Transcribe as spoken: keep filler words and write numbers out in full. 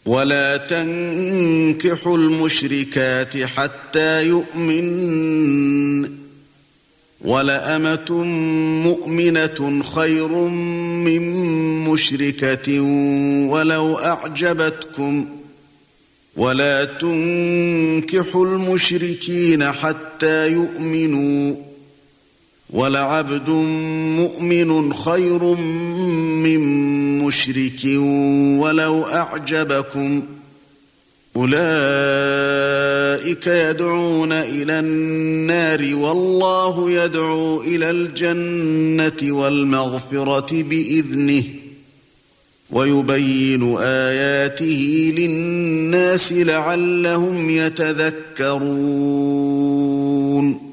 ولا تنكحوا المشركات حتى يؤمنن ولأمة مؤمنة خير من مشركة ولو أعجبتكم ولا تنكحوا المشركين حتى يؤمنوا ولعبد مؤمن خير من مشرك ولو أعجبكم أولئك يدعون إلى النار والله يدعو إلى الجنة والمغفرة بإذنه ويبين آياته للناس لعلهم يتذكرون